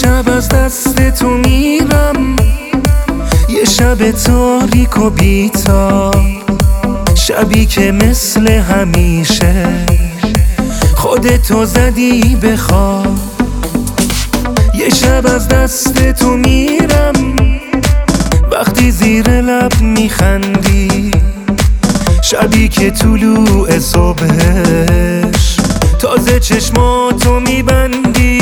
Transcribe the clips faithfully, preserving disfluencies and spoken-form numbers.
شب از دست تو میرم، یه شب تاریک و بی‌تاب، شبی که مثل همیشه خودتو زدی به خواب. یه شب از دست تو میرم، وقتی زیر لب میخندی، شبی که طلوع صبحش تازه چشماتو میبندی.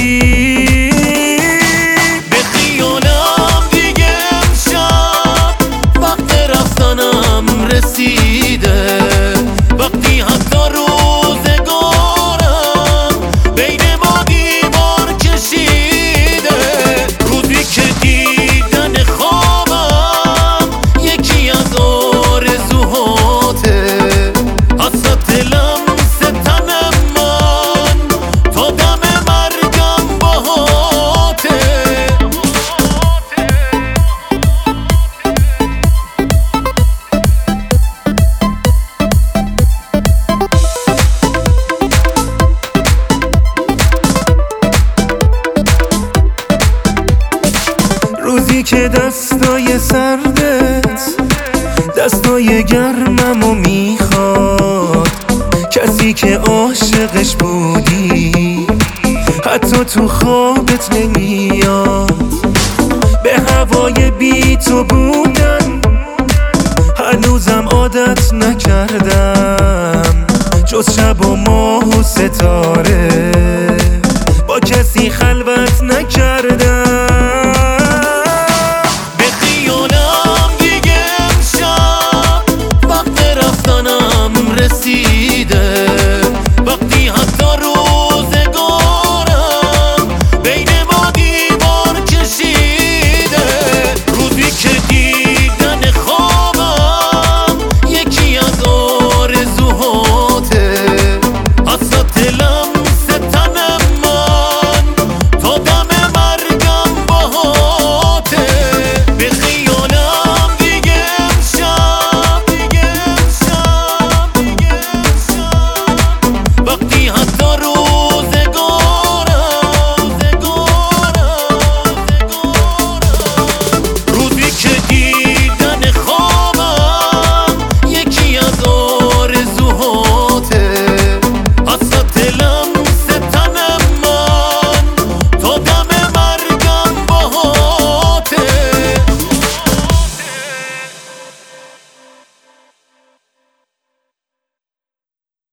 به خیالم دیگه امشب وقت رفتنم رسیده، وقتی حتی روزگارم بین ما دیوار کشیده، روزی که دیدن خوابم یکی از آرزوهاته، حسرت لمس تن من تا دم مرگم باهاته. روزی که دستای سردت دستای گرممو میخواد، کسی که عاشقش بودی حتی تو خوابت نمیاد. به هوای بی تو بودن هنوزم عادت نکردم، جز شب و ماه و ستاره با کسی خلوت نکردم.